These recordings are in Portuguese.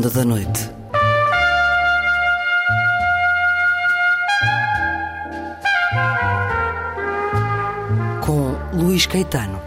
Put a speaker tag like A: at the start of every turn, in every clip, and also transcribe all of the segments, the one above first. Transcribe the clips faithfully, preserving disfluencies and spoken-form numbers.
A: Sábado da noite. Com Luís Caetano.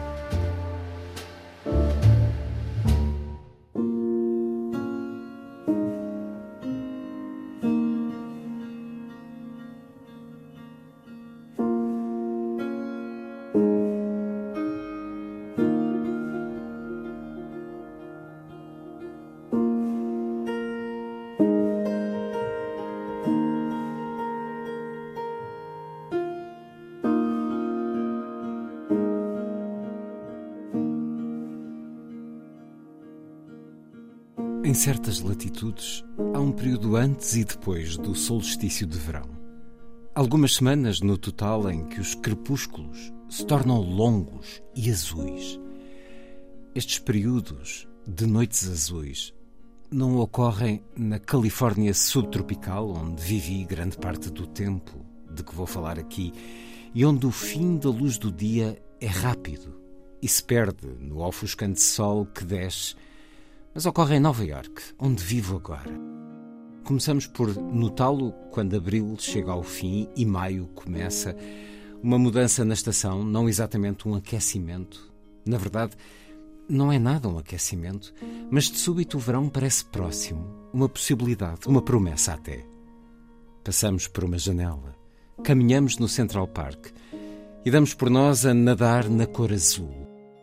B: Em certas latitudes, há um período antes e depois do solstício de verão. Algumas semanas no total em que os crepúsculos se tornam longos e azuis. Estes períodos de noites azuis não ocorrem na Califórnia subtropical, onde vivi grande parte do tempo de que vou falar aqui, e onde o fim da luz do dia é rápido e se perde no ofuscante sol que desce, mas ocorre em Nova Iorque, onde vivo agora. Começamos por notá-lo quando abril chega ao fim e maio começa. Uma mudança na estação, não exatamente um aquecimento. Na verdade, não é nada um aquecimento, mas de súbito o verão parece próximo, uma possibilidade, uma promessa até. Passamos por uma janela, caminhamos no Central Park e damos por nós a nadar na cor azul.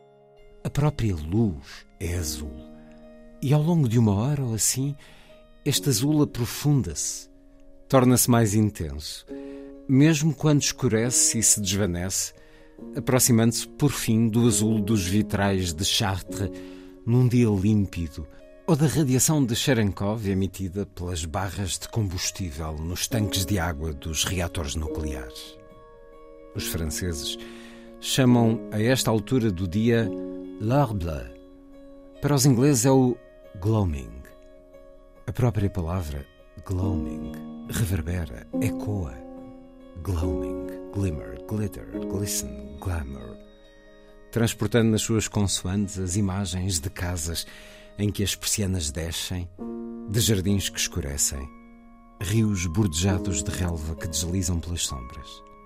B: A própria luz é azul. E ao longo de uma hora ou assim, este azul aprofunda-se, torna-se mais intenso, mesmo quando escurece e se desvanece, aproximando-se por fim do azul dos vitrais de Chartres num dia límpido, ou da radiação de Cherenkov emitida pelas barras de combustível nos tanques de água dos reatores nucleares. Os franceses chamam a esta altura do dia l'heure bleue. Para os ingleses é o gloaming. A própria palavra gloaming reverbera, ecoa. Gloaming, glimmer, glitter, glisten, glamour. Transportando nas suas consoantes as imagens de casas em que as persianas descem, de jardins que escurecem, rios bordejados de relva que deslizam pelas sombras.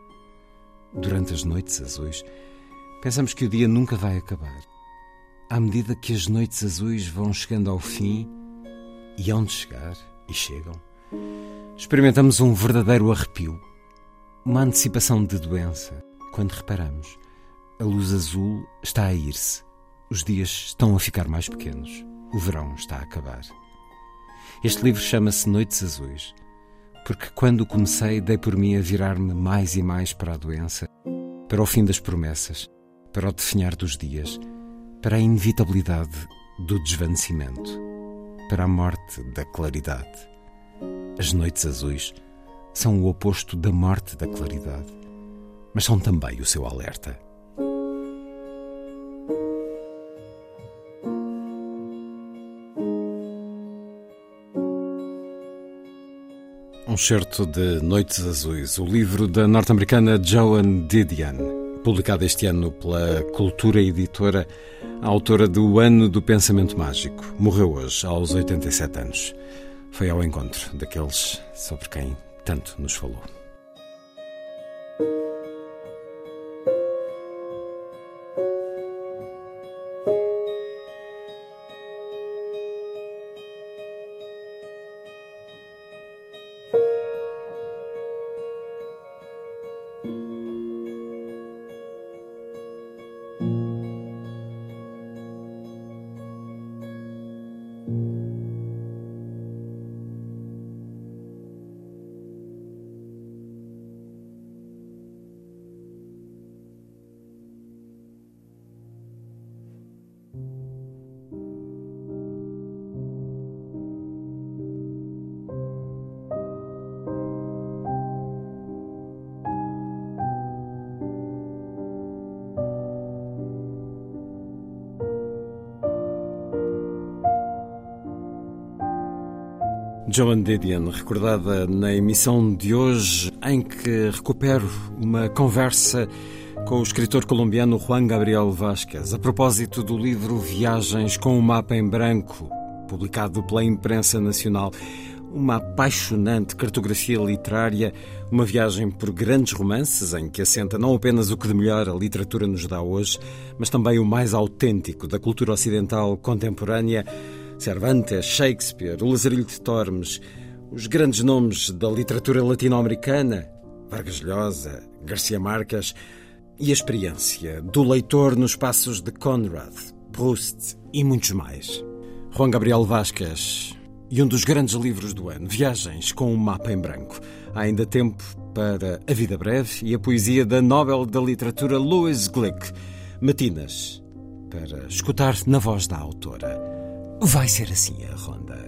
B: Durante as noites azuis, pensamos que o dia nunca vai acabar. À medida que as noites azuis vão chegando ao fim, e hão de chegar, e chegam, experimentamos um verdadeiro arrepio, uma antecipação de doença, quando reparamos. A luz azul está a ir-se, os dias estão a ficar mais pequenos, o verão está a acabar. Este livro chama-se Noites Azuis, porque quando o comecei dei por mim a virar-me mais e mais para a doença, para o fim das promessas, para o definhar dos dias, para a inevitabilidade do desvanecimento, para a morte da claridade. As noites azuis são o oposto da morte da claridade, mas são também o seu alerta. Um certo de Noites Azuis, o livro da norte-americana Joan Didion, publicado este ano pela Cultura Editora, a autora do Ano do Pensamento Mágico. Morreu hoje, aos oitenta e sete anos. Foi ao encontro daqueles sobre quem tanto nos falou. Joan Didion, recordada na emissão de hoje, em que recupero uma conversa com o escritor colombiano Juan Gabriel Vázquez, a propósito do livro Viagens com o Mapa em Branco, publicado pela imprensa nacional. Uma apaixonante cartografia literária, uma viagem por grandes romances em que assenta não apenas o que de melhor a literatura nos dá hoje, mas também o mais autêntico da cultura ocidental contemporânea. Cervantes, Shakespeare, o Lazarilho de Tormes, os grandes nomes da literatura latino-americana, Vargas Llosa, Garcia Marques, e a experiência do leitor nos passos de Conrad, Proust e muitos mais. Juan Gabriel Vázquez e um dos grandes livros do ano, Viagens com um mapa em branco. Há ainda tempo para A Vida Breve e a poesia da Nobel da Literatura Louise Glück, Matinas, para escutar na voz da autora. Vai ser assim a ronda.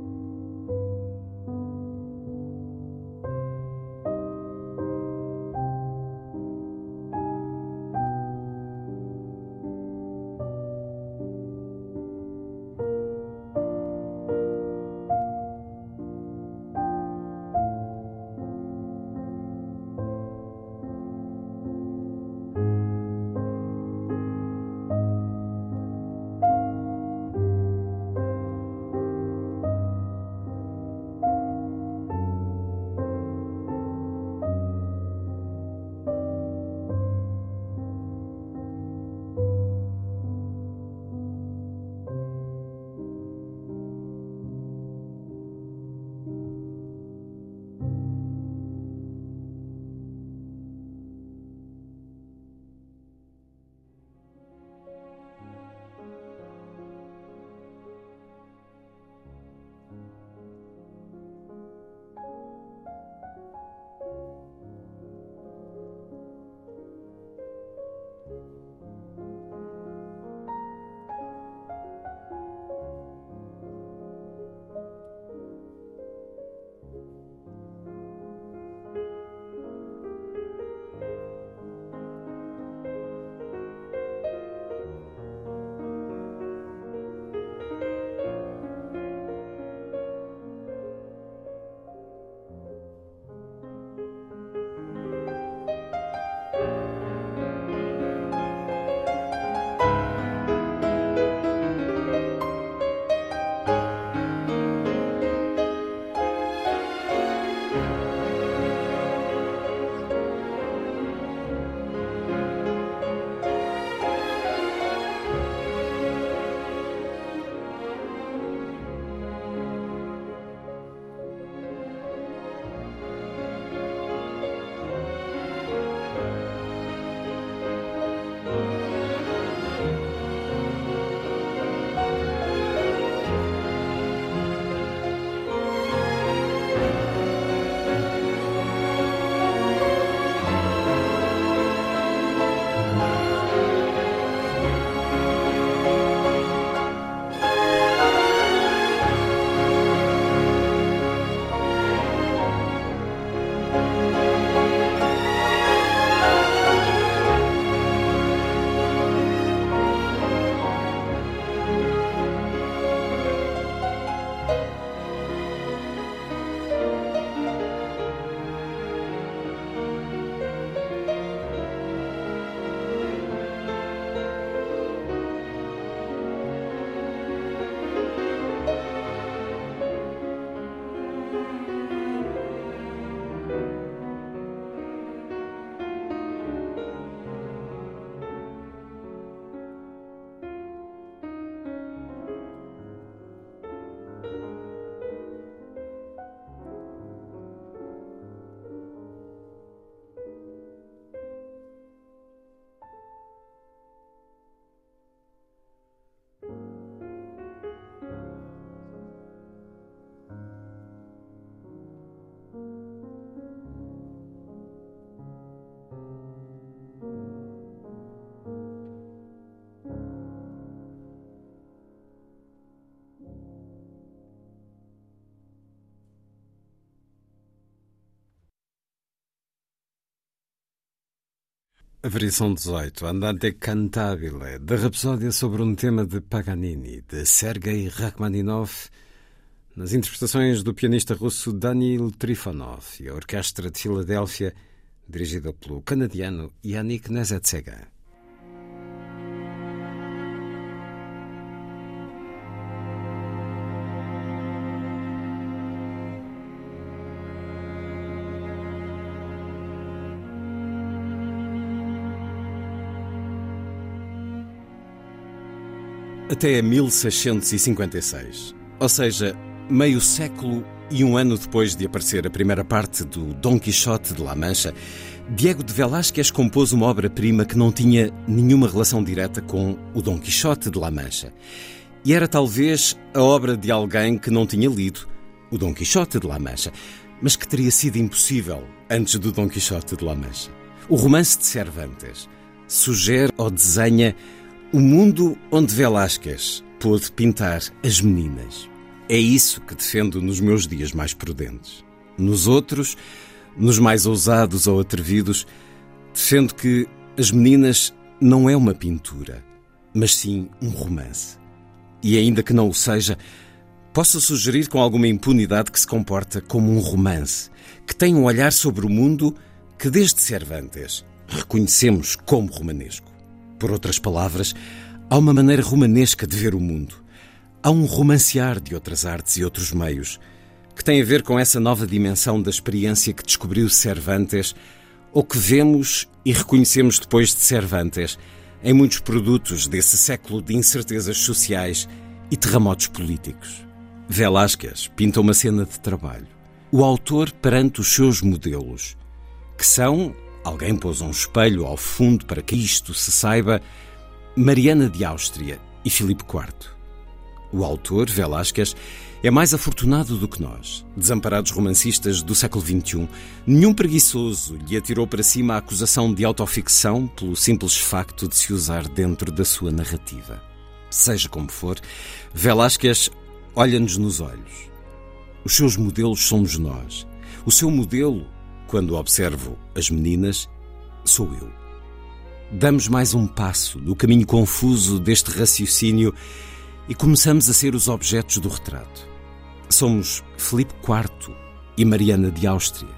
B: A variação dezoito, Andante Cantabile, da Rapsódia sobre um tema de Paganini, de Sergei Rachmaninoff, nas interpretações do pianista russo Danil Trifonov e a Orquestra de Filadélfia, dirigida pelo canadiano Yannick Nézet-Séguin. até mil seiscentos e cinquenta e seis, ou seja, meio século e um ano depois de aparecer a primeira parte do Dom Quixote de La Mancha, Diego de Velázquez compôs uma obra-prima que não tinha nenhuma relação direta com o Dom Quixote de La Mancha. E era talvez a obra de alguém que não tinha lido o Dom Quixote de La Mancha, mas que teria sido impossível antes do Dom Quixote de La Mancha. O romance de Cervantes sugere ou desenha o mundo onde Velázquez pôde pintar as meninas. É isso que defendo nos meus dias mais prudentes. Nos outros, nos mais ousados ou atrevidos, defendo que as meninas não é uma pintura, mas sim um romance. E ainda que não o seja, posso sugerir com alguma impunidade que se comporta como um romance, que tem um olhar sobre o mundo que desde Cervantes reconhecemos como romanesco. Por outras palavras, há uma maneira romanesca de ver o mundo. Há um romancear de outras artes e outros meios, que tem a ver com essa nova dimensão da experiência que descobriu Cervantes, ou que vemos e reconhecemos depois de Cervantes, em muitos produtos desse século de incertezas sociais e terremotos políticos. Velázquez pinta uma cena de trabalho. O autor perante os seus modelos, que são, alguém pôs um espelho ao fundo para que isto se saiba, Mariana de Áustria e Filipe quarto. O autor, Velázquez, é mais afortunado do que nós, desamparados romancistas do século vinte e um. Nenhum preguiçoso lhe atirou para cima a acusação de autoficção pelo simples facto de se usar dentro da sua narrativa. Seja como for, Velázquez olha-nos nos olhos. Os seus modelos somos nós. O seu modelo, quando observo as meninas, sou eu. Damos mais um passo no caminho confuso deste raciocínio e começamos a ser os objetos do retrato. Somos Filipe quarto e Mariana de Áustria.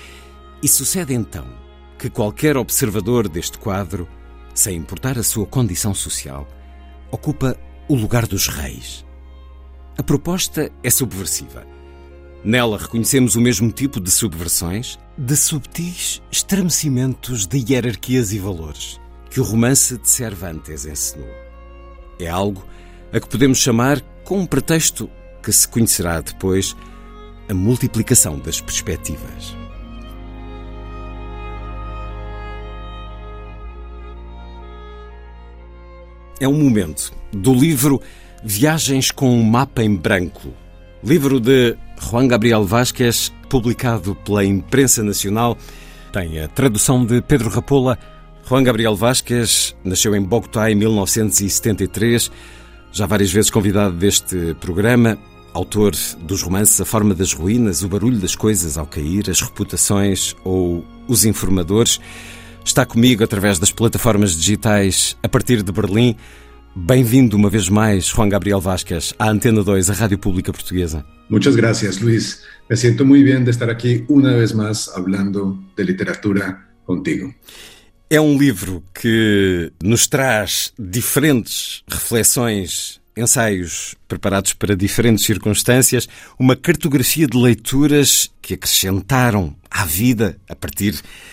B: E sucede então que qualquer observador deste quadro, sem importar a sua condição social, ocupa o lugar dos reis. A proposta é subversiva. Nela reconhecemos o mesmo tipo de subversões, de subtis estremecimentos de hierarquias e valores que o romance de Cervantes ensinou. É algo a que podemos chamar, com um pretexto que se conhecerá depois, a multiplicação das perspectivas. É um momento do livro Viagens com um Mapa em Branco, livro de Juan Gabriel Vázquez, publicado pela Imprensa Nacional. Tem a tradução de Pedro Rapola. Juan Gabriel Vázquez nasceu em Bogotá em mil novecentos e setenta e três, já várias vezes convidado deste programa, autor dos romances A Forma das Ruínas, O Barulho das Coisas ao Cair, As Reputações ou Os Informadores. Está comigo através das plataformas digitais a partir de Berlim. Bem-vindo uma vez mais, Juan Gabriel Vázquez, à Antena dois, a Rádio Pública Portuguesa.
C: Muchas gracias, Luis. Me siento muy bien de estar aquí una vez más hablando de literatura contigo.
B: É um livro que nos traz diferentes reflexões, ensaios preparados para diferentes circunstâncias, uma cartografia de leituras que acrescentaram à vida a partir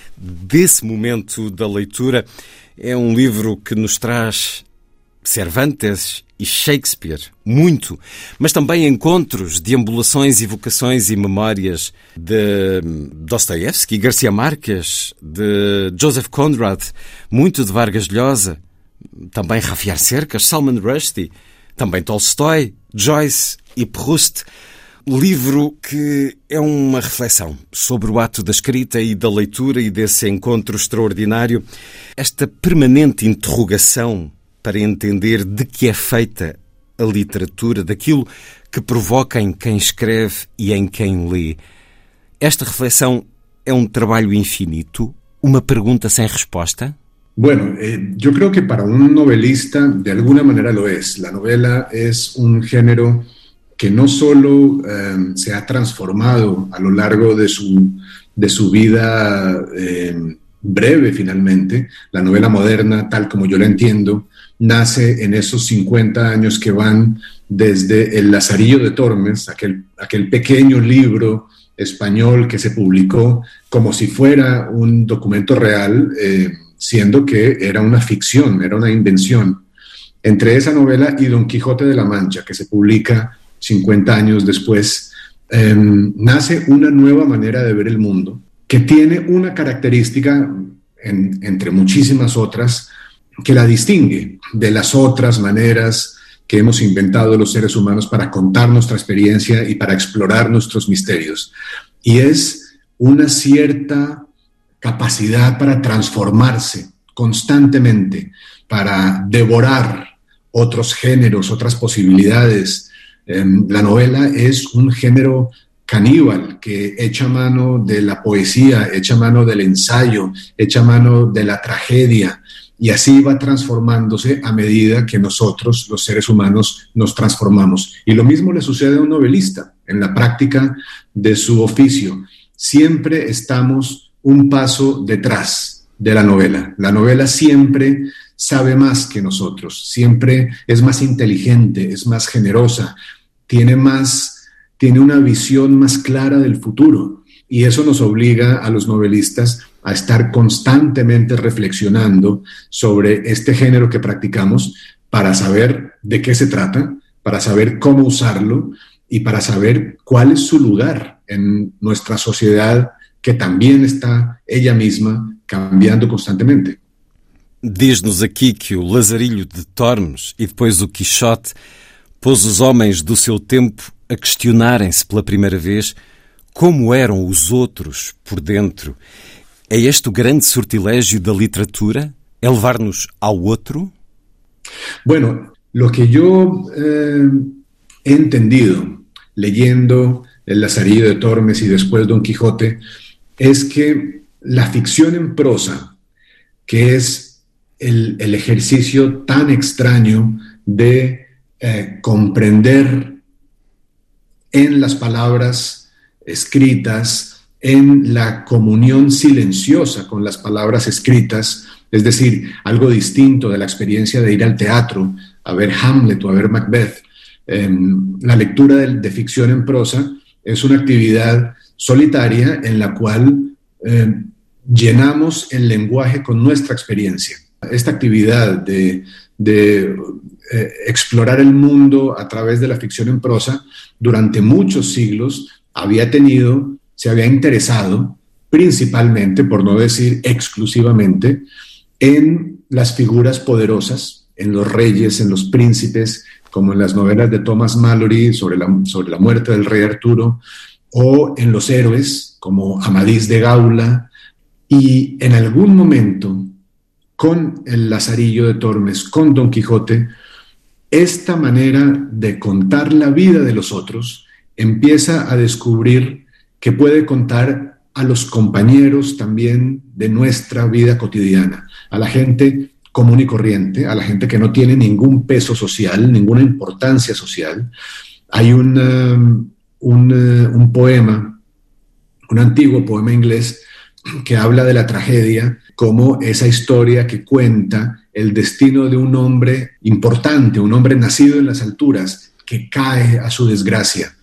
B: desse momento da leitura. É um livro que nos traz Cervantes e Shakespeare, muito, mas também encontros, deambulações, evocações e memórias de Dostoiévski, Garcia Marques, de Joseph Conrad, muito de Vargas Llosa, também Javier Cercas, Salman Rushdie, também Tolstói, Joyce e Proust. Livro que é uma reflexão sobre o ato da escrita e da leitura e desse encontro extraordinário, esta permanente interrogação para entender de que é feita a literatura, daquilo que provoca em quem escreve e em quem lê. Esta reflexão é um trabalho infinito, uma pergunta sem resposta?
C: Bueno, eh, yo creo que para un novelista de alguna manera lo es. La novela es un género que no solo eh, se ha transformado a lo largo de su, de su vida eh, breve finalmente. La novela moderna, tal como yo la entiendo, nace en esos cincuenta años que van desde El Lazarillo de Tormes, aquel, aquel pequeño libro español que se publicó como si fuera un documento real, eh, siendo que era una ficción, era una invención. entre esa novela y Don Quijote de la Mancha, que se publica cincuenta años después, eh, nace una nueva manera de ver el mundo, que tiene una característica, en, entre muchísimas otras, que la distingue de las otras maneras que hemos inventado los seres humanos para contar nuestra experiencia y para explorar nuestros misterios. Y es una cierta capacidad para transformarse constantemente, para devorar otros géneros, otras posibilidades. Eh, la novela es un género caníbal que echa mano de la poesía, echa mano del ensayo, echa mano de la tragedia, y así va transformándose a medida que nosotros, los seres humanos, nos transformamos. Y lo mismo le sucede a un novelista en la práctica de su oficio. Siempre estamos un paso detrás de la novela. La novela siempre sabe más que nosotros, siempre es más inteligente, es más generosa, tiene más... tiene una visión más clara del futuro, y eso nos obliga a los novelistas a estar constantemente reflexionando sobre este género que practicamos para saber de qué se trata, para saber cómo usarlo y para saber cuál es su lugar en nuestra sociedad, que también está ella misma cambiando constantemente.
B: Diz-nos aqui que o Lazarilho de Tormes e depois o Quixote pôs os homens do seu tempo a questionarem-se pela primeira vez como eram os outros por dentro. É este o grande sortilégio da literatura? É levar-nos ao outro?
C: Bueno, lo que yo eh, he entendido leyendo El Lazarillo de Tormes y después Don Quijote es que la ficción en prosa, que es el, el ejercicio tan extraño de eh, comprender en las palabras escritas, en la comunión silenciosa con las palabras escritas, es decir, algo distinto de la experiencia de ir al teatro a ver Hamlet o a ver Macbeth. Eh, la lectura de, de ficción en prosa es una actividad solitaria en la cual eh, llenamos el lenguaje con nuestra experiencia. Esta actividad de, de eh, explorar el mundo a través de la ficción en prosa durante muchos siglos había tenido, se había interesado principalmente, por no decir exclusivamente, en las figuras poderosas, en los reyes, en los príncipes, como en las novelas de Thomas Malory sobre la, sobre la muerte del rey Arturo, o en los héroes, como Amadís de Gaula, y en algún momento, con el Lazarillo de Tormes, con Don Quijote, esta manera de contar la vida de los otros empieza a descubrir que puede contar a los compañeros también de nuestra vida cotidiana, a la gente común y corriente, a la gente que no tiene ningún peso social, ninguna importancia social. Hay un, um, un, uh, un poema, un antiguo poema inglés, que habla de la tragedia como esa historia que cuenta el destino de un hombre importante, un hombre nacido en las alturas, que cae a su desgracia.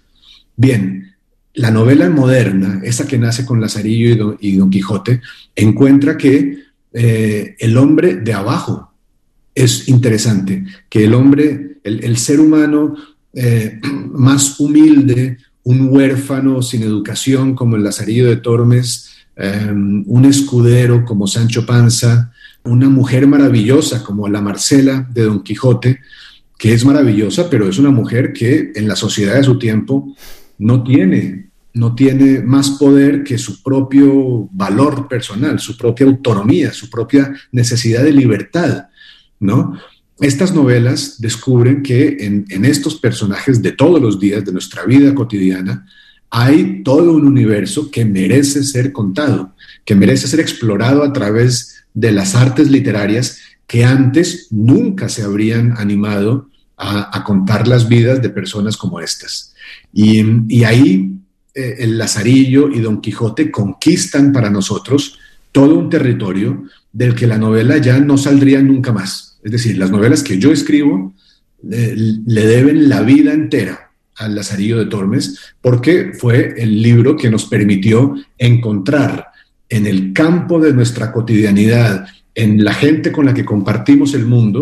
C: Bien, la novela moderna, esa que nace con Lazarillo y Don, y Don Quijote, encuentra que eh, el hombre de abajo es interesante, que el hombre, el, el ser humano eh, más humilde, un huérfano sin educación como el Lazarillo de Tormes, Um, un escudero como Sancho Panza, una mujer maravillosa como la Marcela de Don Quijote, que es maravillosa, pero es una mujer que en la sociedad de su tiempo no tiene, no tiene más poder que su propio valor personal, su propia autonomía, su propia necesidad de libertad, ¿no? Estas novelas descubren que en, en estos personajes de todos los días de nuestra vida cotidiana hay todo un universo que merece ser contado, que merece ser explorado a través de las artes literarias que antes nunca se habrían animado a, a contar las vidas de personas como estas. Y, y ahí eh, el Lazarillo y Don Quijote conquistan para nosotros todo un territorio del que la novela ya no saldría nunca más. Es decir, las novelas que yo escribo eh, le deben la vida entera al Lazarillo de Tormes, porque fue el libro que nos permitió encontrar en el campo de nuestra cotidianidad, en la gente con la que compartimos el mundo,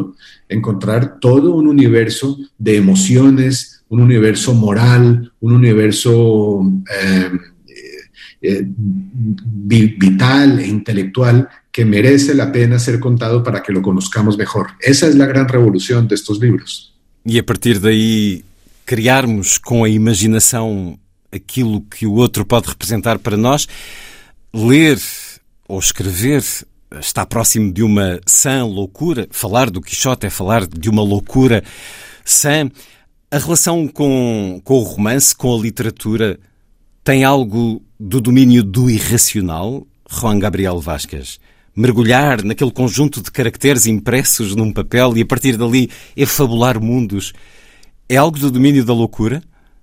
C: encontrar todo un universo de emociones, un universo moral, un universo eh, eh, vital e intelectual que merece la pena ser contado para que lo conozcamos mejor. Esa es la gran revolución de estos libros.
B: E a partir daí criarmos com a imaginação aquilo que o outro pode representar para nós. Ler ou escrever está próximo de uma sã loucura. Falar do Quixote é falar de uma loucura sã. A relação com, com o romance, com a literatura, tem algo do domínio do irracional, Juan Gabriel Vázquez? Mergulhar naquele conjunto de caracteres impressos num papel e a partir dali efabular mundos, ¿es algo del dominio de la locura?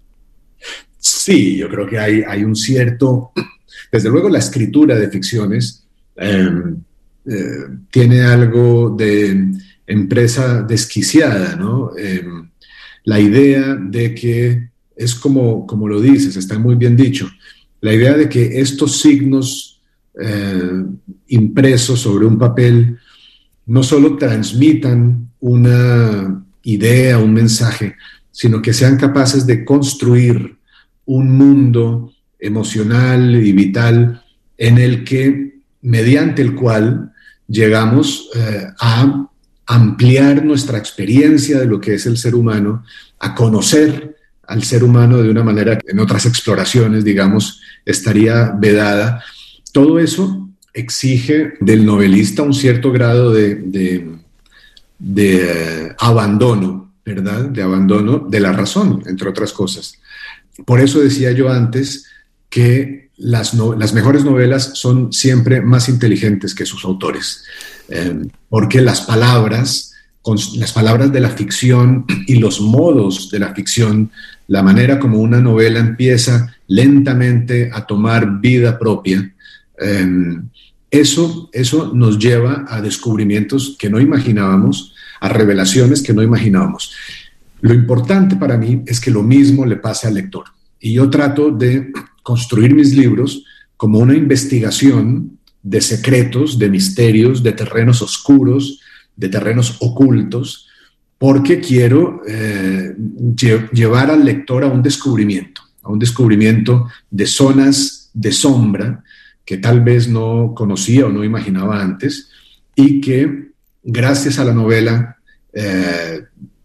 C: Sí, yo creo que hay, hay un cierto... Desde luego la escritura de ficciones eh, eh, tiene algo de empresa desquiciada, ¿no? Eh, la idea de que es como, como lo dices, está muy bien dicho, la idea de que estos signos eh, impresos sobre un papel no solo transmitan una idea, un mensaje, sino que sean capaces de construir un mundo emocional y vital en el que, mediante el cual llegamos eh, a ampliar nuestra experiencia de lo que es el ser humano, a conocer al ser humano de una manera que en otras exploraciones, digamos, estaría vedada. Todo eso exige del novelista un cierto grado de, de, de eh, abandono, ¿verdad? De abandono de la razón, entre otras cosas. Por eso decía yo antes que las, no, las mejores novelas son siempre más inteligentes que sus autores, eh, porque las palabras, con, las palabras de la ficción y los modos de la ficción, la manera como una novela empieza lentamente a tomar vida propia, eh, eso, eso nos lleva a descubrimientos que no imaginábamos, a revelaciones que no imaginábamos. Lo importante para mí es que lo mismo le pase al lector. Y yo trato de construir mis libros como una investigación de secretos, de misterios, de terrenos oscuros, de terrenos ocultos, porque quiero eh, lle- llevar al lector a un descubrimiento, a un descubrimiento de zonas de sombra que tal vez no conocía o no imaginaba antes y que, gracias a la novela, eh,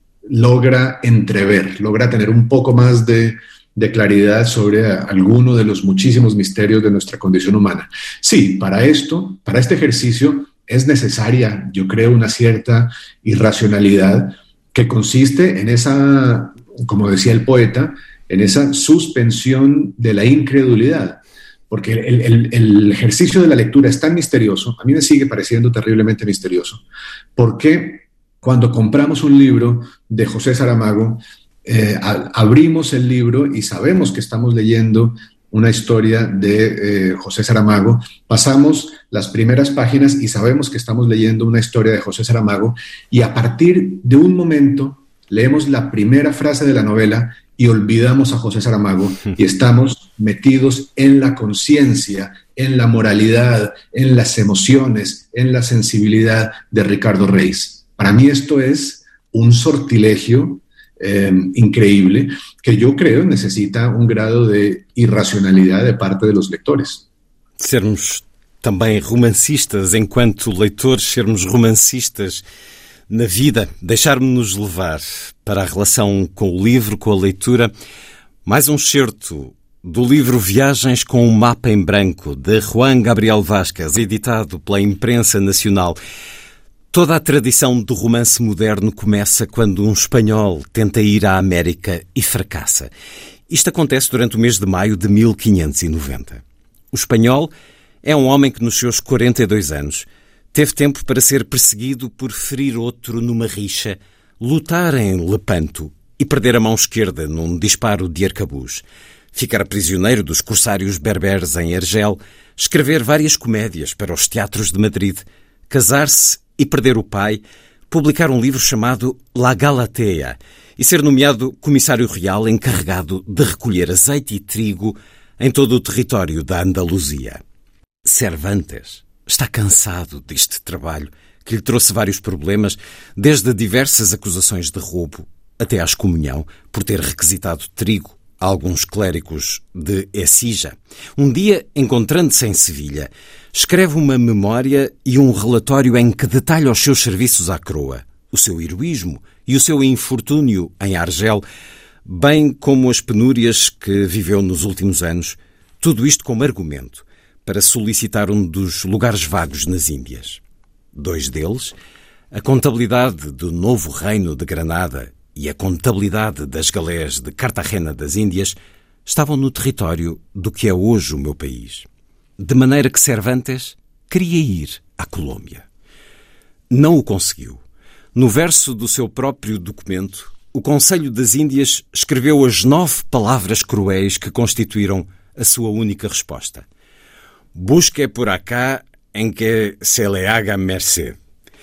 C: logra entrever, logra tener un poco más de, de claridad sobre alguno de los muchísimos misterios de nuestra condición humana. Sí, para esto, para este ejercicio, es necesaria, yo creo, una cierta irracionalidad que consiste en esa, como decía el poeta, en esa suspensión de la incredulidad. Porque el, el, el ejercicio de la lectura es tan misterioso, a mí me sigue pareciendo terriblemente misterioso, porque cuando compramos un libro de José Saramago, eh, a, abrimos el libro y sabemos que estamos leyendo una historia de eh, José Saramago, pasamos las primeras páginas y sabemos que estamos leyendo una historia de José Saramago, y a partir de un momento leemos la primera frase de la novela y olvidamos a José Saramago y estamos metidos en la conciencia, en la moralidad, en las emociones, en la sensibilidad de Ricardo Reis. Para mí esto es un sortilegio eh, increíble que yo creo necesita un grado de irracionalidad de parte de los lectores.
B: Sermos também romancistas enquanto leitores, sermos romancistas na vida, deixarmos-nos levar para a relação com o livro, com a leitura. Mais um excerto do livro Viagens com um Mapa em Branco, de Juan Gabriel Vázquez, editado pela Imprensa Nacional. Toda a tradição do romance moderno começa quando um espanhol tenta ir à América e fracassa. Isto acontece durante o mês de maio de mil quinhentos e noventa. O espanhol é um homem que, nos seus quarenta e dois anos, teve tempo para ser perseguido por ferir outro numa rixa, lutar em Lepanto e perder a mão esquerda num disparo de arcabuz, ficar prisioneiro dos corsários berberes em Argel, escrever várias comédias para os teatros de Madrid, casar-se e perder o pai, publicar um livro chamado La Galatea e ser nomeado comissário real encarregado de recolher azeite e trigo em todo o território da Andaluzia. Cervantes está cansado deste trabalho, que lhe trouxe vários problemas, desde diversas acusações de roubo até à excomunhão por ter requisitado trigo a alguns clérigos de Écija. Um dia, encontrando-se em Sevilha, escreve uma memória e um relatório em que detalha os seus serviços à coroa, o seu heroísmo e o seu infortúnio em Argel, bem como as penúrias que viveu nos últimos anos, tudo isto como argumento para solicitar um dos lugares vagos nas Índias. Dois deles, a contabilidade do novo reino de Granada e a contabilidade das galés de Cartagena das Índias, estavam no território do que é hoje o meu país. De maneira que Cervantes queria ir à Colômbia. Não o conseguiu. No verso do seu próprio documento, o Conselho das Índias escreveu as nove palavras cruéis que constituíram a sua única resposta. Busque por acá em que se le haga merced.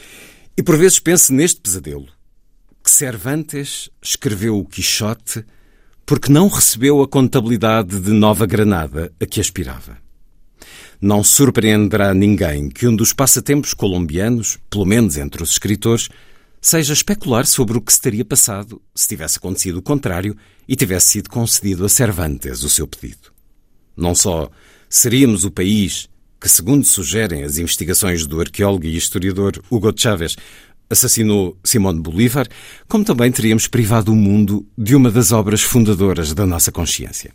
B: E por vezes pense neste pesadelo, que Cervantes escreveu o Quixote porque não recebeu a contabilidade de Nova Granada a que aspirava. Não surpreenderá ninguém que um dos passatempos colombianos, pelo menos entre os escritores, seja especular sobre o que se teria passado se tivesse acontecido o contrário e tivesse sido concedido a Cervantes o seu pedido. Não só seríamos o país que, segundo sugerem as investigações do arqueólogo e historiador Hugo Chávez, assassinou Simón de Bolívar, como também teríamos privado o mundo de uma das obras fundadoras da nossa consciência.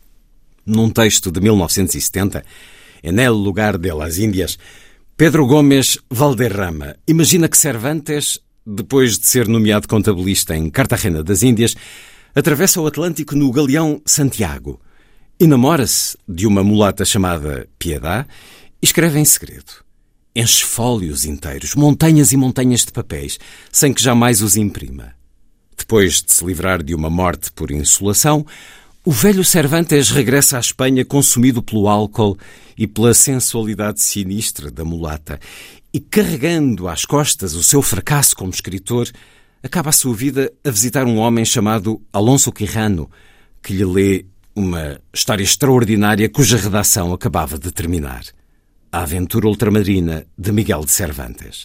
B: Num texto de mil novecentos e setenta, En el lugar de las Índias, Pedro Gómez Valderrama imagina que Cervantes, depois de ser nomeado contabilista em Cartagena das Índias, atravessa o Atlântico no galeão Santiago e namora-se de uma mulata chamada Piedad e escreve em segredo. Enche fólios inteiros, montanhas e montanhas de papéis, sem que jamais os imprima. Depois de se livrar de uma morte por insolação, o velho Cervantes regressa à Espanha consumido pelo álcool e pela sensualidade sinistra da mulata e, carregando às costas o seu fracasso como escritor, acaba a sua vida a visitar um homem chamado Alonso Quijano, que lhe lê uma história extraordinária cuja redação acabava de terminar. A Aventura Ultramarina, de Miguel de Cervantes.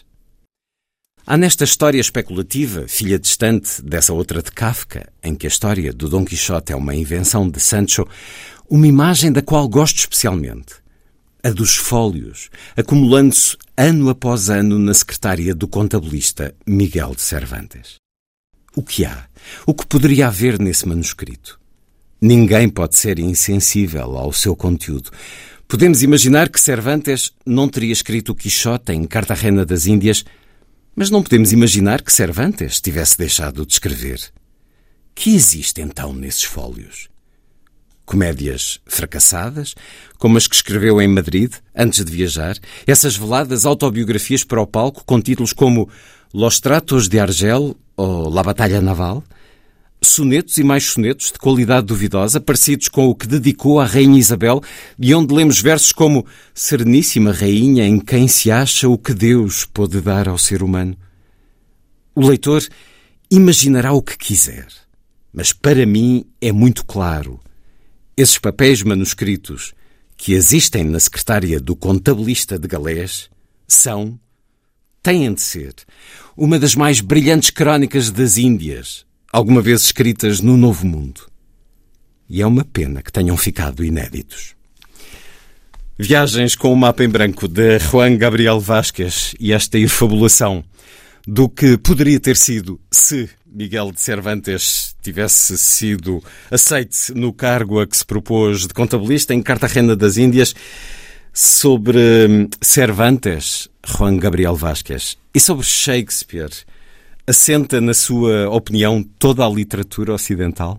B: Há nesta história especulativa, filha distante dessa outra de Kafka, em que a história do Dom Quixote é uma invenção de Sancho, uma imagem da qual gosto especialmente. A dos fólios, acumulando-se ano após ano na secretária do contabilista Miguel de Cervantes. O que há? O que poderia haver nesse manuscrito? Ninguém pode ser insensível ao seu conteúdo. Podemos imaginar que Cervantes não teria escrito o Quixote em Cartagena das Índias, mas não podemos imaginar que Cervantes tivesse deixado de escrever. Que existe então nesses fólios? Comédias fracassadas, como as que escreveu em Madrid, antes de viajar, essas veladas autobiografias para o palco com títulos como Los Tratos de Argel ou La Batalha Naval, sonetos e mais sonetos de qualidade duvidosa, parecidos com o que dedicou à Rainha Isabel, de onde lemos versos como Sereníssima Rainha em quem se acha o que Deus pôde dar ao ser humano. O leitor imaginará o que quiser, mas para mim é muito claro. Esses papéis manuscritos que existem na secretária do contabilista de Galés são, têm de ser, uma das mais brilhantes crónicas das Índias, alguma vez escritas no Novo Mundo. E é uma pena que tenham ficado inéditos. Viagens com o mapa em branco de Juan Gabriel Vázquez e esta efabulação do que poderia ter sido se Miguel de Cervantes tivesse sido aceite no cargo a que se propôs de contabilista em Cartagena das Índias. Sobre Cervantes, Juan Gabriel Vázquez, e sobre Shakespeare, assenta, na sua opinión, toda la literatura occidental?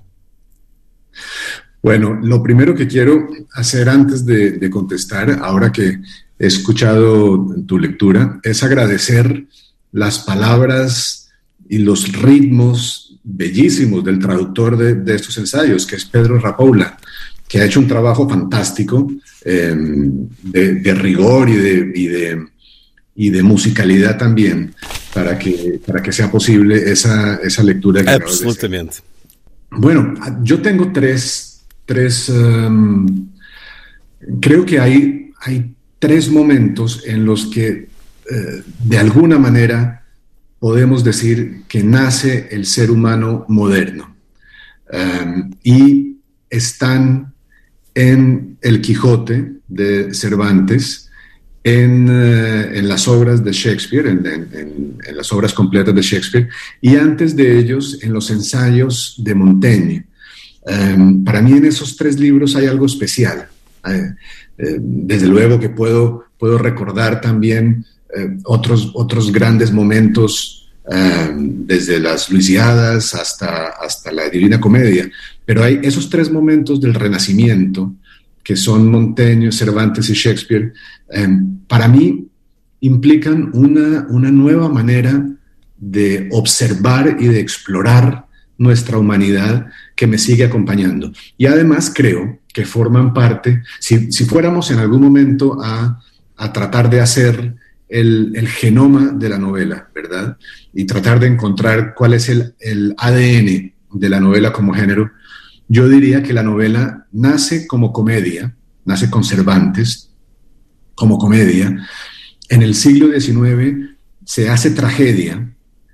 C: Bueno, lo primero que quiero hacer antes de, de contestar, ahora que he escuchado tu lectura, es agradecer las palabras y los ritmos bellísimos del traductor de, de estos ensayos, que es Pedro Rapoula, que ha hecho un trabajo fantástico eh, de, de rigor y de, y de, y de musicalidad también, para que, para que sea posible esa, esa lectura que acabas de hacer. Bueno, yo tengo tres, tres um, creo que hay, hay tres momentos en los que eh, de alguna manera podemos decir que nace el ser humano moderno. Um, y están en El Quijote de Cervantes, en, uh, en las obras de Shakespeare, en, en, en las obras completas de Shakespeare, y antes de ellos en los ensayos de Montaigne. Um, para mí en esos tres libros hay algo especial. Uh, uh, desde luego que puedo, puedo recordar también uh, otros, otros grandes momentos, Um, desde las Luisiadas hasta, hasta la Divina Comedia, pero hay esos tres momentos del Renacimiento, que son Montaigne, Cervantes y Shakespeare, um, para mí implican una, una nueva manera de observar y de explorar nuestra humanidad que me sigue acompañando. Y además creo que forman parte, si, si fuéramos en algún momento a, a tratar de hacer El, el genoma de la novela, ¿verdad? Y tratar de encontrar cuál es el, el A D N de la novela como género, yo diría que la novela nace como comedia, nace con Cervantes como comedia. En el siglo diecinueve se hace tragedia.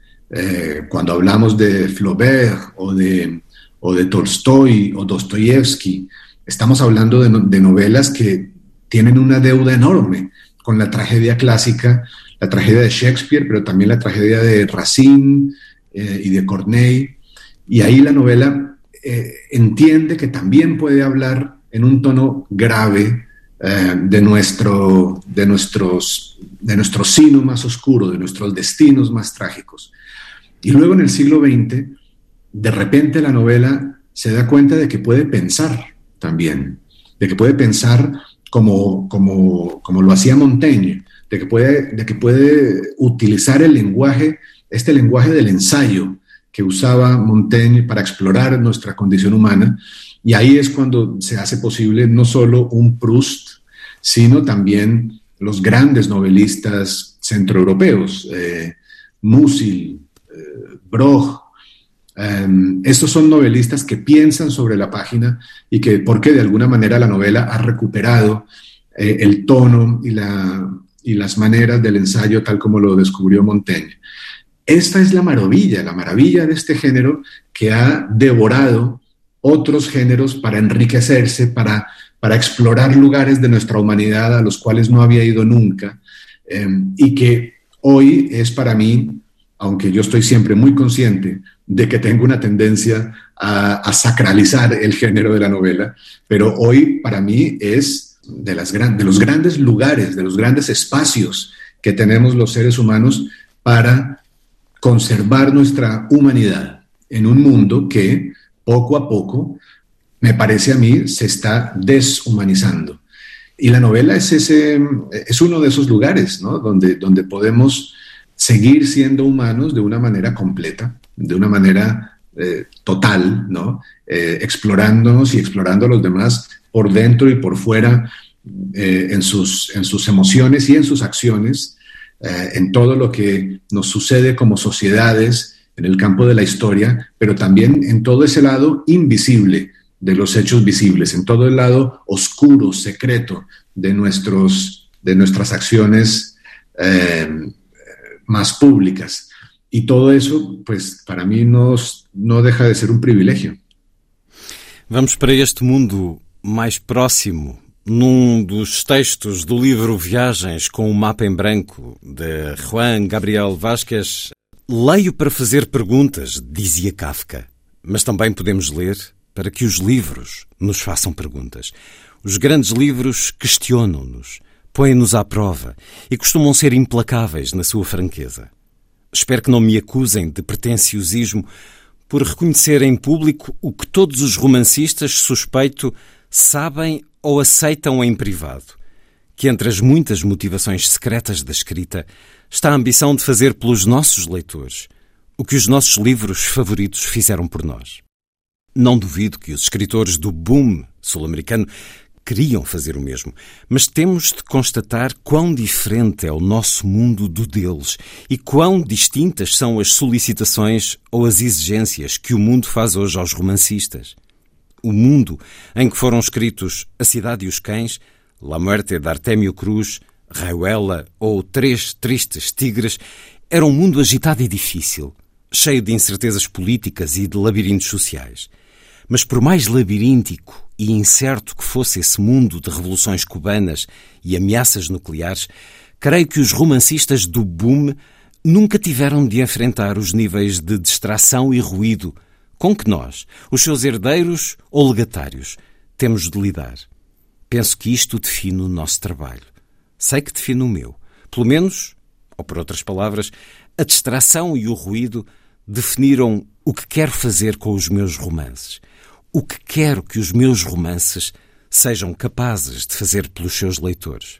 C: Eh, cuando hablamos de Flaubert o de, o de Tolstoy o Dostoyevsky, estamos hablando de, de novelas que tienen una deuda enorme con la tragedia clásica, la tragedia de Shakespeare, pero también la tragedia de Racine eh, y de Corneille. Y ahí la novela eh, entiende que también puede hablar en un tono grave eh, de, nuestro, de, nuestros, de nuestro sino más oscuro, de nuestros destinos más trágicos. Y luego en el siglo veinte, de repente la novela se da cuenta de que puede pensar también, de que puede pensar Como, como, como lo hacía Montaigne, de que, puede, de que puede utilizar el lenguaje, este lenguaje del ensayo que usaba Montaigne para explorar nuestra condición humana, y ahí es cuando se hace posible no solo un Proust, sino también los grandes novelistas centroeuropeos, eh, Musil, eh, Broch. Um, estos son novelistas que piensan sobre la página y que, porque de alguna manera la novela ha recuperado eh, el tono y, la, y las maneras del ensayo tal como lo descubrió Montaigne. Esta es la maravilla, la maravilla de este género que ha devorado otros géneros para enriquecerse, para, para explorar lugares de nuestra humanidad a los cuales no había ido nunca, eh, y que hoy es para mí, aunque yo estoy siempre muy consciente de que tengo una tendencia a, a sacralizar el género de la novela, pero hoy para mí es de, las gran, de los grandes lugares, de los grandes espacios que tenemos los seres humanos para conservar nuestra humanidad en un mundo que poco a poco, me parece a mí, se está deshumanizando. Y la novela es, ese, es uno de esos lugares, ¿no? donde, donde podemos seguir siendo humanos de una manera completa, de una manera eh, total, ¿no? Eh, explorándonos y explorando a los demás por dentro y por fuera, eh, en, sus, en sus emociones y en sus acciones, eh, en todo lo que nos sucede como sociedades, en el campo de la historia, pero también en todo ese lado invisible de los hechos visibles, en todo el lado oscuro, secreto de, nuestros, de nuestras acciones eh, más públicas. Y todo eso, pues, para mí no, não deixa de ser um privilégio.
B: Vamos para este mundo mais próximo. Num dos textos do livro Viagens com o Mapa em Branco, de Juan Gabriel Vázquez, leio para fazer perguntas, dizia Kafka. Mas também podemos ler para que os livros nos façam perguntas. Os grandes livros questionam-nos, põem-nos à prova e costumam ser implacáveis na sua franqueza. Espero que não me acusem de pretenciosismo por reconhecer em público o que todos os romancistas, suspeito, sabem ou aceitam em privado, que entre as muitas motivações secretas da escrita está a ambição de fazer pelos nossos leitores o que os nossos livros favoritos fizeram por nós. Não duvido que os escritores do boom sul-americano queriam fazer o mesmo, mas temos de constatar quão diferente é o nosso mundo do deles e quão distintas são as solicitações ou as exigências que o mundo faz hoje aos romancistas. O mundo em que foram escritos A Cidade e os Cães, La Muerte de Artemio Cruz, Rayuela ou Três Tristes Tigres, era um mundo agitado e difícil, cheio de incertezas políticas e de labirintos sociais. Mas por mais labiríntico e incerto que fosse esse mundo de revoluções cubanas e ameaças nucleares, creio que os romancistas do boom nunca tiveram de enfrentar os níveis de distração e ruído com que nós, os seus herdeiros ou legatários, temos de lidar. Penso que isto define o nosso trabalho. Sei que define o meu. Pelo menos, ou por outras palavras, a distração e o ruído definiram o que quero fazer com os meus romances. O que quero que os meus romances sejam capazes de fazer pelos seus leitores.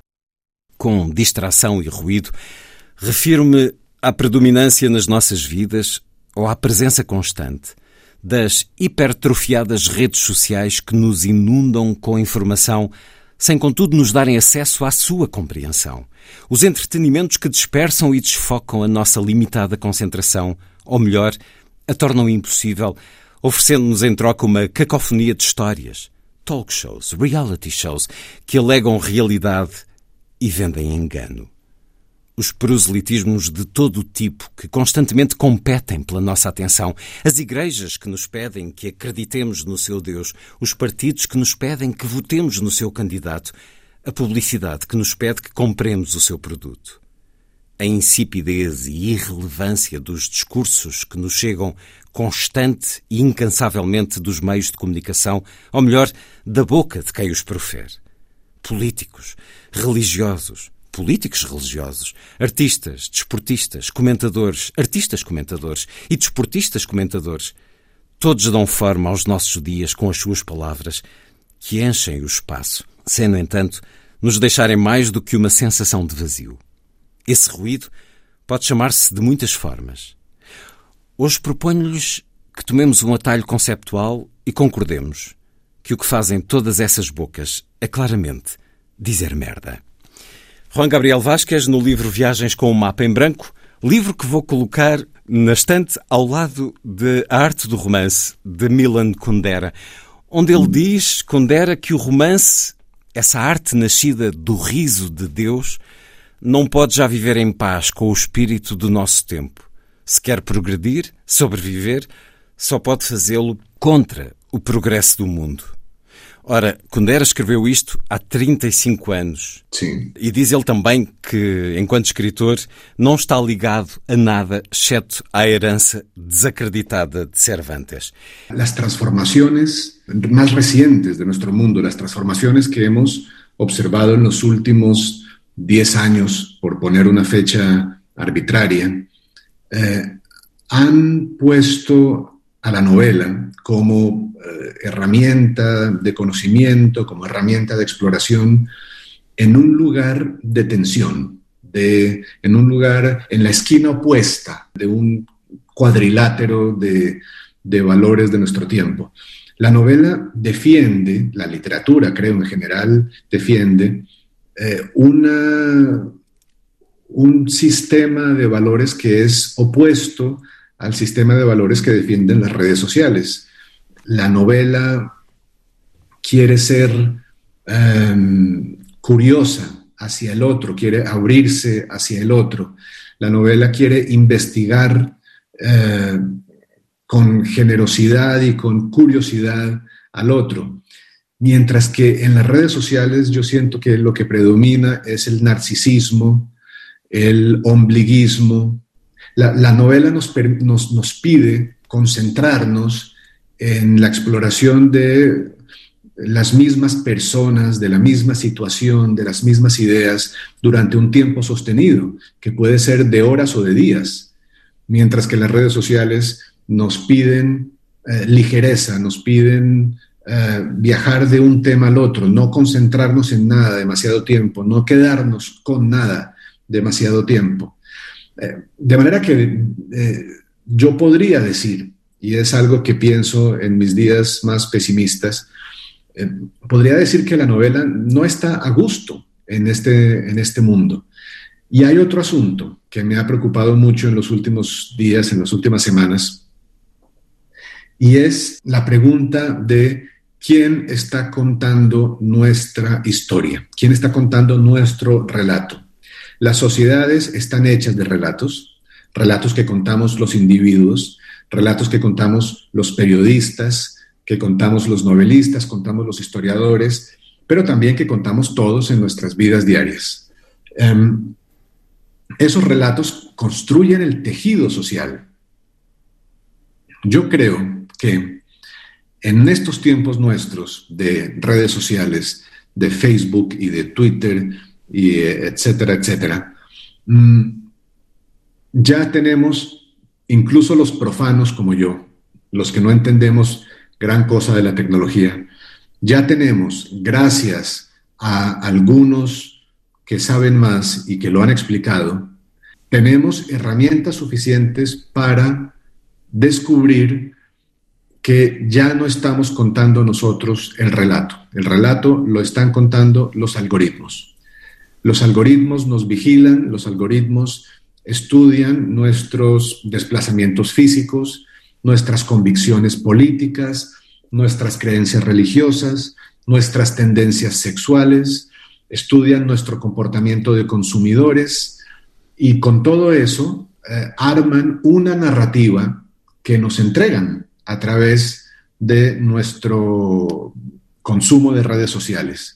B: Com distração e ruído, refiro-me à predominância nas nossas vidas ou à presença constante das hipertrofiadas redes sociais que nos inundam com informação sem, contudo, nos darem acesso à sua compreensão. Os entretenimentos que dispersam e desfocam a nossa limitada concentração, ou melhor, a tornam impossível, oferecendo-nos em troca uma cacofonia de histórias, talk shows, reality shows, que alegam realidade e vendem engano. Os proselitismos de todo o tipo que constantemente competem pela nossa atenção, as igrejas que nos pedem que acreditemos no seu Deus, os partidos que nos pedem que votemos no seu candidato, a publicidade que nos pede que compremos o seu produto. A insipidez e irrelevância dos discursos que nos chegam constante e incansavelmente dos meios de comunicação, ou melhor, da boca de quem os profere. Políticos, religiosos, políticos religiosos, artistas, desportistas, comentadores, artistas comentadores e desportistas comentadores, todos dão forma aos nossos dias com as suas palavras, que enchem o espaço, sem, no entanto, nos deixarem mais do que uma sensação de vazio. Esse ruído pode chamar-se de muitas formas. Hoje proponho-lhes que tomemos um atalho conceptual e concordemos que o que fazem todas essas bocas é claramente dizer merda. Juan Gabriel Vázquez, no livro Viagens com o Mapa em Branco, livro que vou colocar na estante ao lado de A Arte do Romance, de Milan Kundera, onde ele diz, Kundera, que o romance, essa arte nascida do riso de Deus, não pode já viver em paz com o espírito do nosso tempo. Se quer progredir, sobreviver, só pode fazê-lo contra o progresso do mundo. Ora, Kundera escreveu isto há trinta e cinco anos.
C: Sim.
B: E diz ele também que, enquanto escritor, não está ligado a nada, exceto à herança desacreditada de Cervantes.
C: Las transformaciones más recientes de nuestro mundo, las transformaciones que hemos observado en los últimos diez años, por poner una fecha arbitraria, eh, han puesto a la novela como eh, herramienta de conocimiento, como herramienta de exploración, en un lugar de tensión, de, en un lugar en la esquina opuesta de un cuadrilátero de, de valores de nuestro tiempo. La novela defiende, la literatura creo en general, defiende eh, una, un sistema de valores que es opuesto al sistema de valores que defienden las redes sociales. La novela quiere ser um, curiosa hacia el otro, quiere abrirse hacia el otro. La novela quiere investigar uh, con generosidad y con curiosidad al otro. Mientras que en las redes sociales yo siento que lo que predomina es el narcisismo, el ombliguismo. La, la novela nos, nos, nos pide concentrarnos en la exploración de las mismas personas, de la misma situación, de las mismas ideas durante un tiempo sostenido, que puede ser de horas o de días, mientras que las redes sociales nos piden eh, ligereza, nos piden eh, viajar de un tema al otro, no concentrarnos en nada demasiado tiempo, no quedarnos con nada demasiado tiempo. De manera que eh, yo podría decir, y es algo que pienso en mis días más pesimistas, eh, podría decir que la novela no está a gusto en este, en este mundo. Y hay otro asunto que me ha preocupado mucho en los últimos días, en las últimas semanas, y es la pregunta de quién está contando nuestra historia, quién está contando nuestro relato. Las sociedades están hechas de relatos, relatos que contamos los individuos, relatos que contamos los periodistas, que contamos los novelistas, contamos los historiadores, pero también que contamos todos en nuestras vidas diarias. Um, esos relatos construyen el tejido social. Yo creo que en estos tiempos nuestros de redes sociales, de Facebook y de Twitter, y etcétera, etcétera, ya tenemos, incluso los profanos como yo, los que no entendemos gran cosa de la tecnología, ya tenemos, gracias a algunos que saben más y que lo han explicado, tenemos herramientas suficientes para descubrir que ya no estamos contando nosotros el relato. El relato lo están contando los algoritmos. Los algoritmos nos vigilan, los algoritmos estudian nuestros desplazamientos físicos, nuestras convicciones políticas, nuestras creencias religiosas, nuestras tendencias sexuales, estudian nuestro comportamiento de consumidores y con todo eso eh, arman una narrativa que nos entregan a través de nuestro consumo de redes sociales.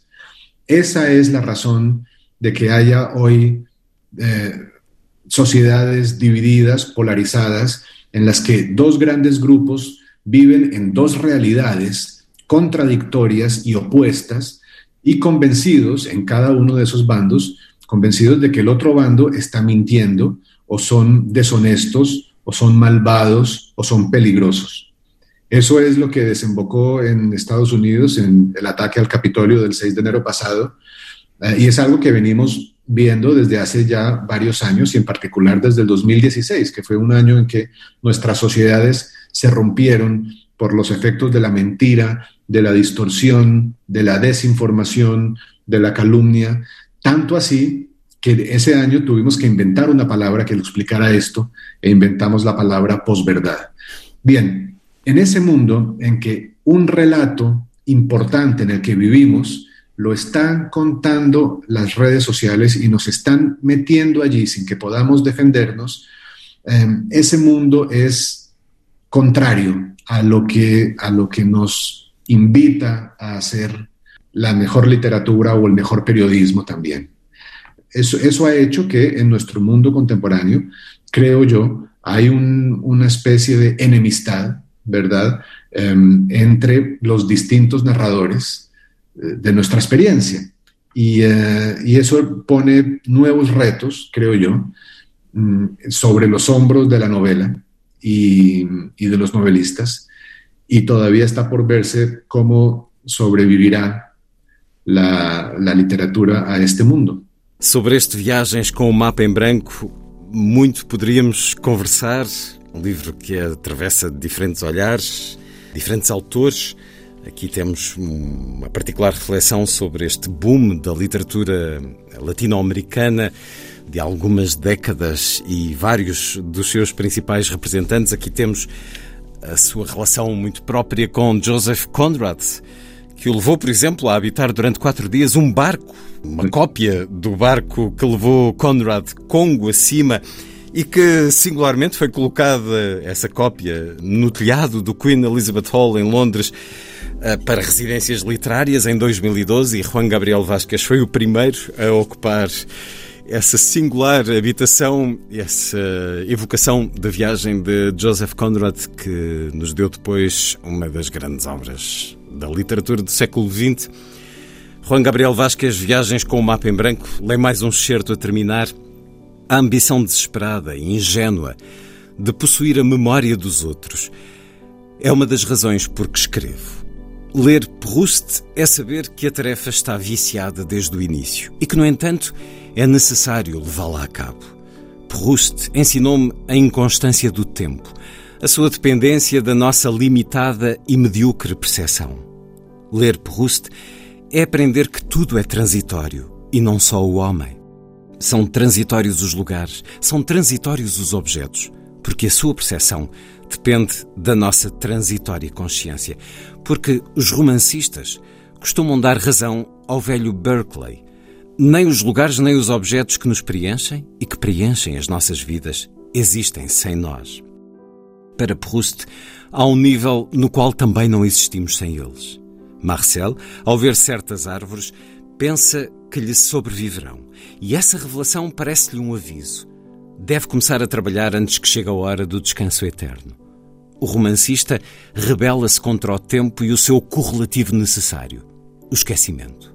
C: Esa es la razón de que haya hoy eh, sociedades divididas, polarizadas, en las que dos grandes grupos viven en dos realidades contradictorias y opuestas y convencidos en cada uno de esos bandos, convencidos de que el otro bando está mintiendo o son deshonestos o son malvados o son peligrosos. Eso es lo que desembocó en Estados Unidos en el ataque al Capitolio del seis de enero pasado, eh, y es algo que venimos viendo desde hace ya varios años y en particular desde el dos mil dieciséis, que fue un año en que nuestras sociedades se rompieron por los efectos de la mentira, de la distorsión, de la desinformación, de la calumnia, tanto así que ese año tuvimos que inventar una palabra que lo explicara esto e inventamos la palabra posverdad. Bien, en ese mundo en que un relato importante en el que vivimos lo están contando las redes sociales y nos están metiendo allí sin que podamos defendernos, eh, ese mundo es contrario a lo que, a lo que nos invita a hacer la mejor literatura o el mejor periodismo también. Eso, eso ha hecho que en nuestro mundo contemporáneo, creo yo, hay un, una especie de enemistad, ¿verdad?, eh, entre los distintos narradores eh, de nuestra experiencia. Y, eh, y eso pone nuevos retos, creo yo, mm, sobre los hombros de la novela y, y de los novelistas, y todavía está por verse cómo sobrevivirá la, la literatura a este mundo.
B: Sobre este Viagens com o Mapa em Branco, muito poderíamos conversar. Um livro que atravessa diferentes olhares, diferentes autores. Aqui temos uma particular reflexão sobre este boom da literatura latino-americana de algumas décadas e vários dos seus principais representantes. Aqui temos a sua relação muito própria com Joseph Conrad, que o levou, por exemplo, a habitar durante quatro dias um barco, uma cópia do barco que levou Conrad Congo acima e que singularmente foi colocada, essa cópia, no telhado do Queen Elizabeth Hall em Londres para residências literárias em dois mil e doze, e Juan Gabriel Vázquez foi o primeiro a ocupar essa singular habitação, essa evocação da viagem de Joseph Conrad, que nos deu depois uma das grandes obras da literatura do século vinte. Juan Gabriel Vázquez, Viagens com o Mapa em Branco, lê mais um excerto a terminar. A ambição desesperada e ingênua de possuir a memória dos outros é uma das razões por que escrevo. Ler Proust é saber que a tarefa está viciada desde o início e que, no entanto, é necessário levá-la a cabo. Proust ensinou-me a inconstância do tempo, a sua dependência da nossa limitada e medíocre percepção. Ler Proust é aprender que tudo é transitório e não só o homem. São transitórios os lugares, são transitórios os objetos, porque a sua percepção Depende da nossa transitória consciência, porque os romancistas costumam dar razão ao velho Berkeley. Nem os lugares nem os objetos que nos preenchem e que preenchem as nossas vidas existem sem nós. Para Proust, há um nível no qual também não existimos sem eles. Marcel, ao ver certas árvores, pensa que lhe sobreviverão. E essa revelação parece-lhe um aviso. Deve começar a trabalhar antes que chegue a hora do descanso eterno. O romancista rebela-se contra o tempo e o seu correlativo necessário, o esquecimento.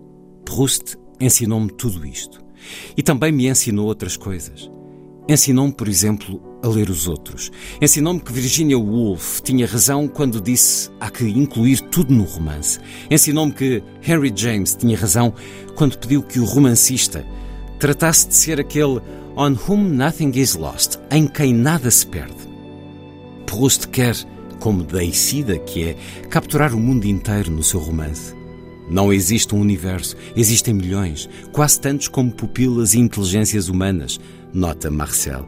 B: Proust ensinou-me tudo isto. E também me ensinou outras coisas. Ensinou-me, por exemplo, a ler os outros. Ensinou-me que Virginia Woolf tinha razão quando disse há que incluir tudo no romance. Ensinou-me que Henry James tinha razão quando pediu que o romancista tratasse de ser aquele on whom nothing is lost, em quem nada se perde. Proust quer, como Deicida que é, capturar o mundo inteiro no seu romance. Não existe um universo, existem milhões, quase tantos como pupilas e inteligências humanas, nota Marcel.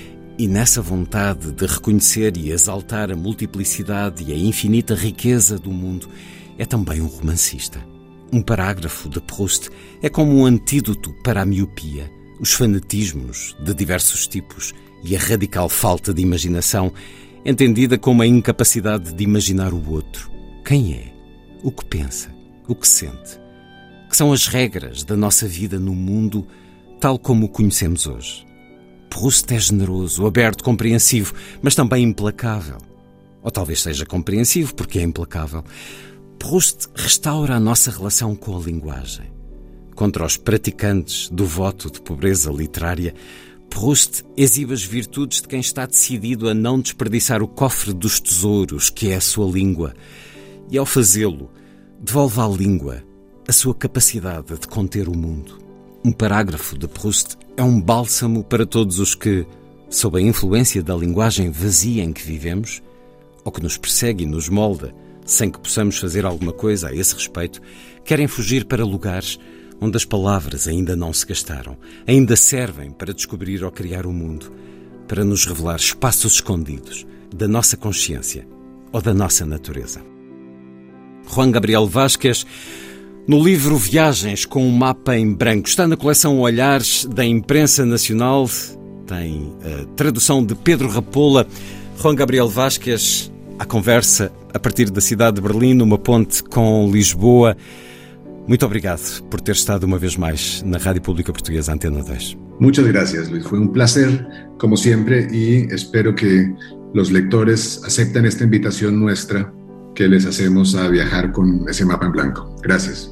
B: E nessa vontade de reconhecer e exaltar a multiplicidade e a infinita riqueza do mundo, é também um romancista. Um parágrafo de Proust é como um antídoto para a miopia, os fanatismos de diversos tipos e a radical falta de imaginação, entendida como a incapacidade de imaginar o outro. Quem é? O que pensa? O que sente? Que são as regras da nossa vida no mundo tal como o conhecemos hoje. Proust é generoso, aberto, compreensivo, mas também implacável. Ou talvez seja compreensivo porque é implacável. Proust restaura a nossa relação com a linguagem. Contra os praticantes do voto de pobreza literária, Proust exibe as virtudes de quem está decidido a não desperdiçar o cofre dos tesouros, que é a sua língua. E ao fazê-lo, devolve à língua a sua capacidade de conter o mundo. Um parágrafo de Proust é um bálsamo para todos os que, sob a influência da linguagem vazia em que vivemos, ou que nos persegue e nos molda, sem que possamos fazer alguma coisa a esse respeito, querem fugir para lugares onde as palavras ainda não se gastaram, ainda servem para descobrir ou criar o mundo, para nos revelar espaços escondidos da nossa consciência ou da nossa natureza. Juan Gabriel Vázquez, no livro Viagens com um mapa em branco, está na coleção Olhares da Imprensa Nacional, tem a tradução de Pedro Rapola. Juan Gabriel Vázquez, à conversa a partir da cidade de Berlim, numa ponte com Lisboa. Muito obrigado por ter estado uma vez mais na Rádio Pública Portuguesa Antena dois.
C: Muchas gracias, Luis. Fue un placer, como siempre, y espero que los lectores acepten esta invitación nuestra que les hacemos a viajar con ese mapa en blanco. Gracias.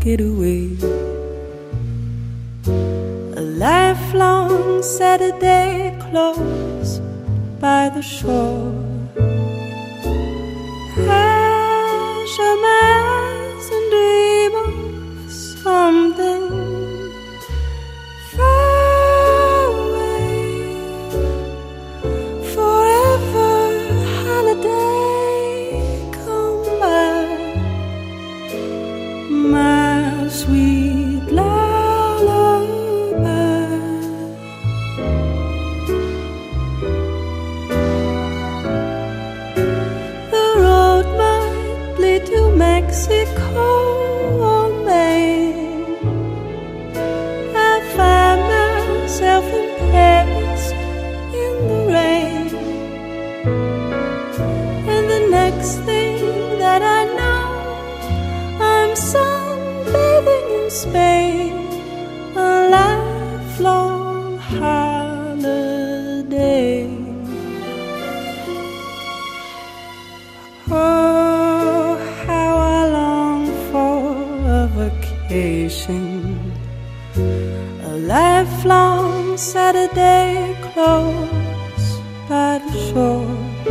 D: it away. A lifelong Saturday close by the shore. Azure mass and dream of something far away. Forever holiday come by. My sweet lullaby. The road might lead to Mexico or Maine. I find myself in Paris in the rain, and the next thing that I know, I'm sunbathing in Spain, a lifelong holiday. Oh, how I long for a vacation, a lifelong Saturday close by the shore.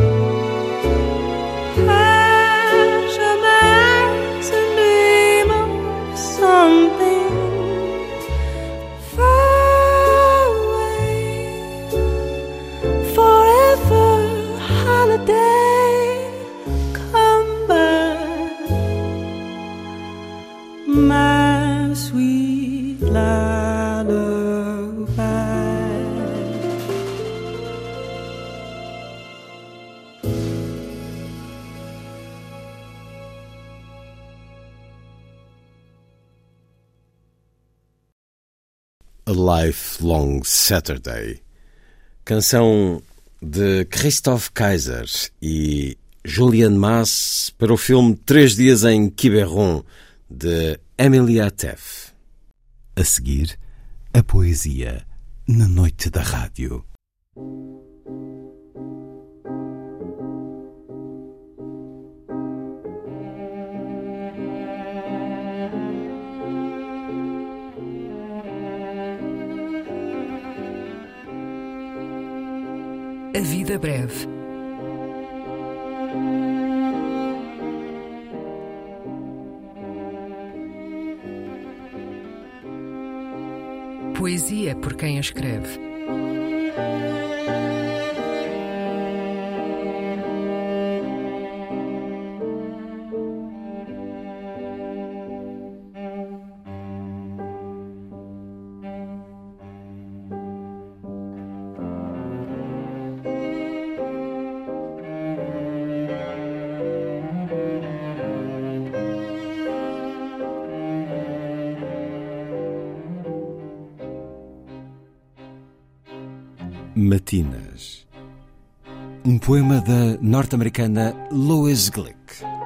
D: Azure mass and dream of something far away. Forever holiday come by. My sweet lullaby.
B: A Lifelong Saturday, canção de Christoph Kaiser e Julian Mass para o filme Três Dias em Quiberon, de Emilia Teff. A seguir, a poesia na noite da rádio.
A: A vida breve. Poesia por quem a escreve.
B: Matinas. Um poema da norte-americana Lois Glick.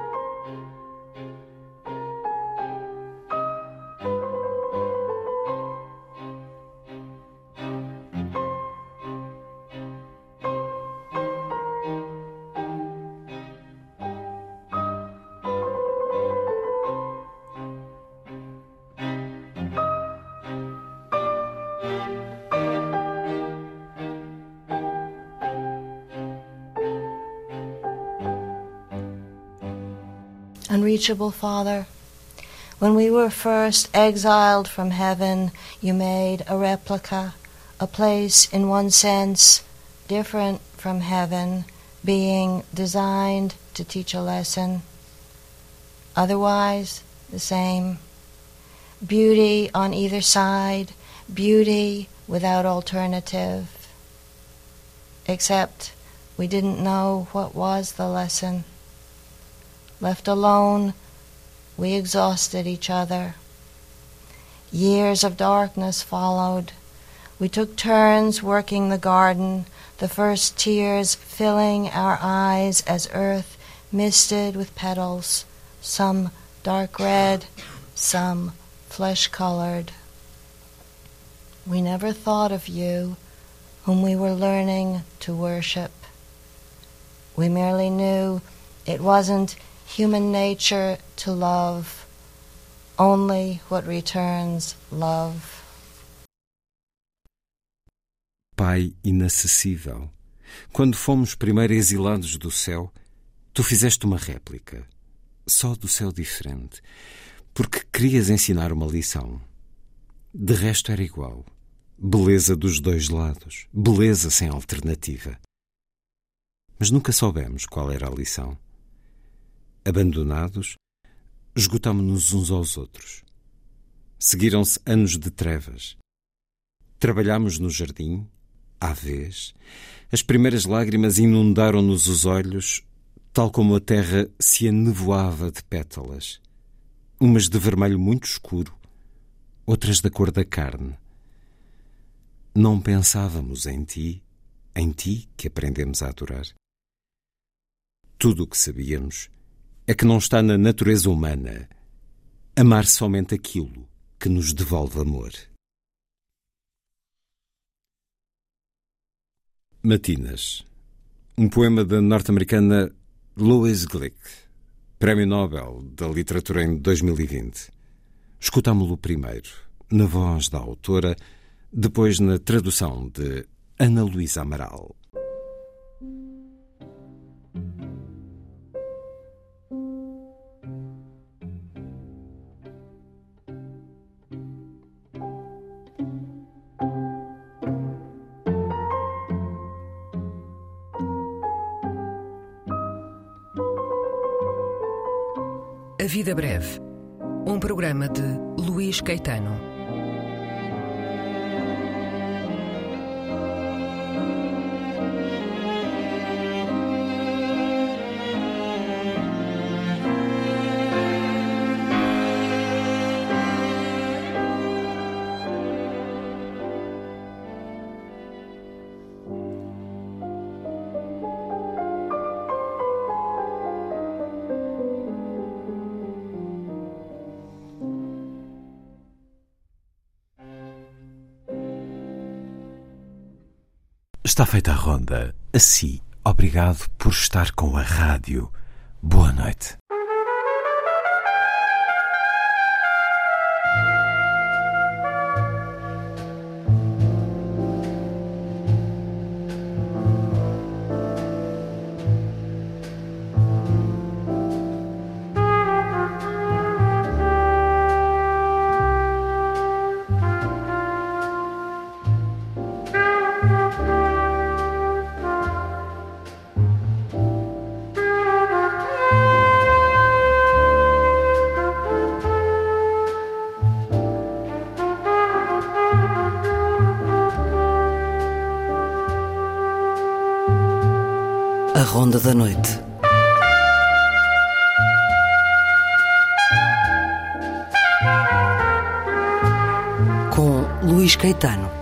E: Unreachable Father, when we were first exiled from heaven, you made a replica, a place in one sense different from heaven, being designed to teach a lesson, otherwise the same. Beauty on either side, beauty without alternative, except we didn't know what was the lesson. Left alone, we exhausted each other. Years of darkness followed. We took turns working the garden, the first tears filling our eyes as earth misted with petals, some dark red, some flesh-colored. We never thought of you, whom we were learning to worship. We merely knew it wasn't human nature to love, only what returns love.
B: Pai inacessível, quando fomos primeiro exilados do céu, tu fizeste uma réplica, só do céu diferente, porque querias ensinar uma lição. De resto era igual. Beleza dos dois lados, beleza sem alternativa. Mas nunca soubemos qual era a lição. Abandonados, esgotámo-nos uns aos outros. Seguiram-se anos de trevas. Trabalhámos no jardim, à vez. As primeiras lágrimas inundaram-nos os olhos, tal como a terra se anevoava de pétalas. Umas de vermelho muito escuro, outras da cor da carne. Não pensávamos em ti, em ti que aprendemos a adorar. Tudo o que sabíamos é que não está na natureza humana amar somente aquilo que nos devolve amor. Matinas, um poema da norte-americana Louise Glück, Prémio Nobel da Literatura em dois mil e vinte. Escutámo-lo primeiro, na voz da autora, depois na tradução de Ana Luísa Amaral.
A: A Vida Breve, um programa de Luís Caetano.
B: Está feita a ronda. Assim, obrigado por estar com a rádio. Boa noite.
A: A Ronda da Noite. Com Luís Caetano.